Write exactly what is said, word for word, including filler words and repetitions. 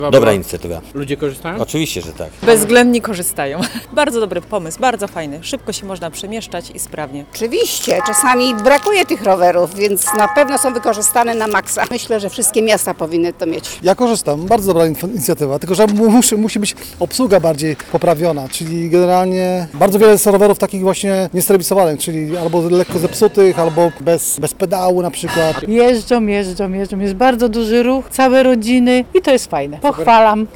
Dobra inicjatywa. Ludzie korzystają? Oczywiście, że tak. Bezwzględnie korzystają. Bardzo dobry pomysł, bardzo fajny. Szybko się można przemieszczać i sprawnie. Oczywiście, czasami brakuje tych rowerów, więc na pewno są wykorzystane na maksa. Myślę, że wszystkie miasta powinny to mieć. Ja korzystam, bardzo dobra inicjatywa, tylko że musi, musi być obsługa bardziej poprawiona, czyli generalnie bardzo wiele jest rowerów takich właśnie niesterwisowanych, czyli albo lekko zepsutych, albo bez, bez pedału na przykład. Jeżdżą, jeżdżą, jeżdżą. Jest bardzo duży ruch, całe rodziny i to jest fajne. Pochwalam.